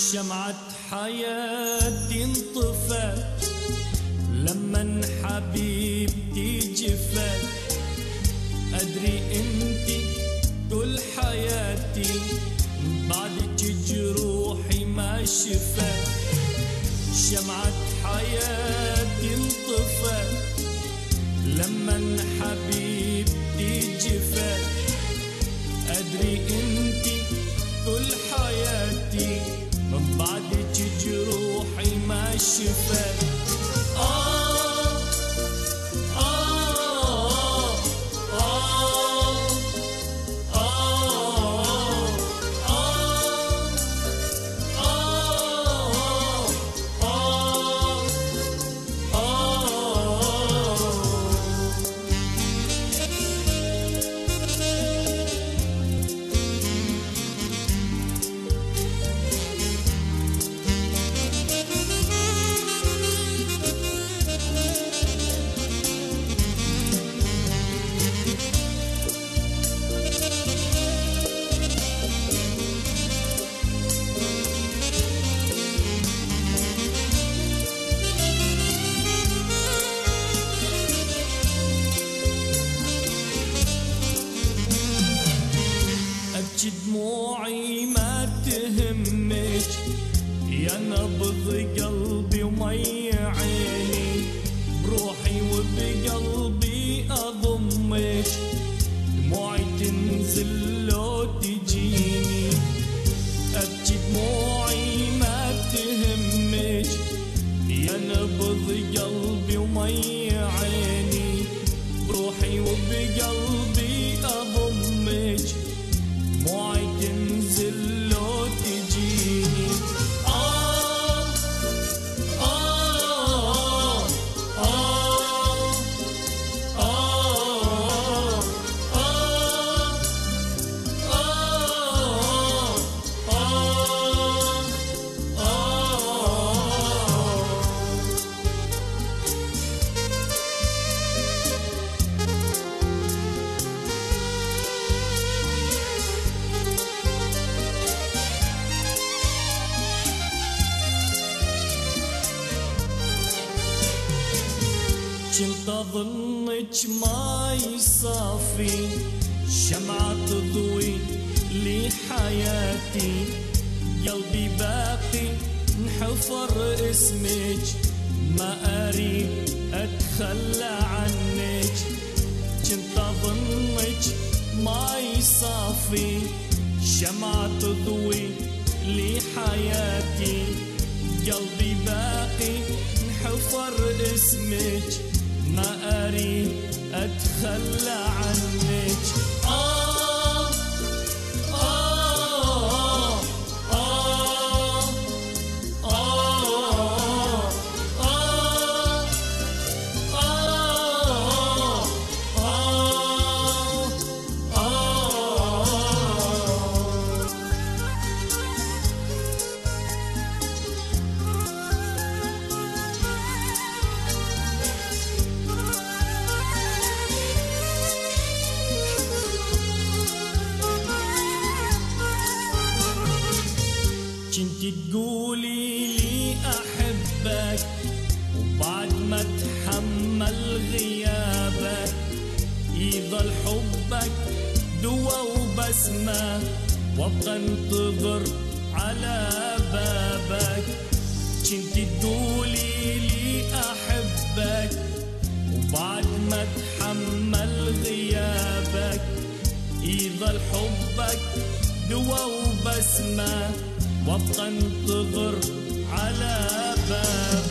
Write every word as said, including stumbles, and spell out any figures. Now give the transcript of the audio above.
شمعة حياتي انطفت لمن حبيبتي جفت. أدري انتي كل حياتي بعدك جروحي ما شفت. شمعة حياتي انطفت لمن حبيبتي جفت. أدري انتي كل حياتي من بعدك جروحي ما شفت. آه آه آه آه دموعي ما تهمك يا نبض قلبي ومي عيني. بروحي وبقلبي أضمك دموعي تنزل لو تجيني. أبكي دموعي ما تهمك يا نبض قلبي ومي عيني. بروحي وبقلبي أضمك دموعي تنزل لو تجيني. آه آه آه آه آه كنت أظنك ماي صافي شمعة تضوي لي حياتي. قلبي باقي انحفر اسمك ما أريد أتخلى عنك. كنت أظنك ماي صافي شمعة تضوي لي حياتي. قلبي باقي انحفر اسمك ما أريد أتخلى عنك. آه آه آه آه آه آه آه كنت تقولي لي أحبك وبعد ما تحمل غيابك يظل حبك دوا وبسمة وابقى انتظر على بابك. كنت تقولي لي أحبك وبعد ما تحمل غيابك يظل حبك دوا وبسمة وابقى انتظر على بابك.